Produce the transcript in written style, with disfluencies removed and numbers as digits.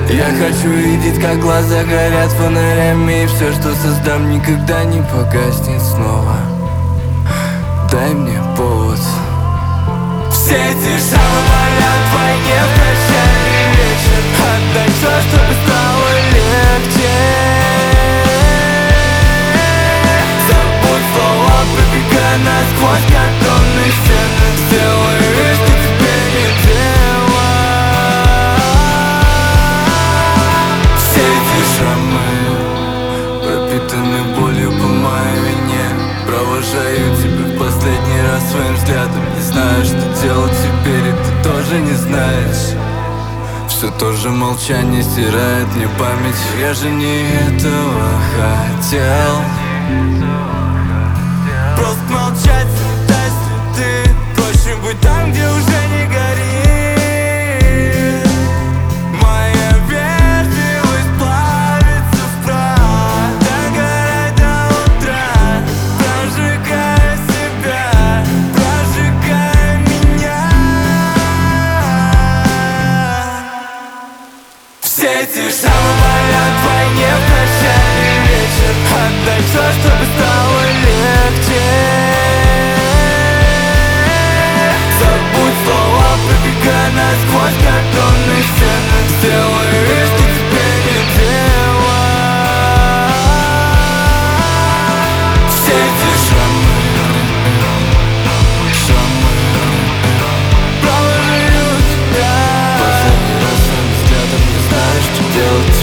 Я хочу видеть, как глаза горят фонарями, и все, что создам, никогда не погаснет снова. Дай мне повод. Все эти шрамы морят в войне в прощальный вечер. Отдай все, чтобы стало легче. Забудь слова, пробегая насквозь картонные стены. Сделай вид, что тебе не дело. Все эти шрамы пропитаны болью по моей вине. Провожаю тебя в последний раз своим взглядом. Не знаю, что делать теперь, и ты тоже не знаешь. Все то же молчание стирает мне память. Я же не этого хотел. Просто молчать, дай следы. Проще быть там, где уже не горит. Моя вежливость плавится в прах. Догорай до утра, прожигая себя, прожигая меня. Все эти шрамы морят в войне в прощальный вечер. Отдай все, чтобы стало легче. Забудь слова, пробегая насквозь картонные стены. Сделай вид, что тебе не дело. Все эти шрамы провожаю тебя. Последний раз своим взглядом не знаешь, что делать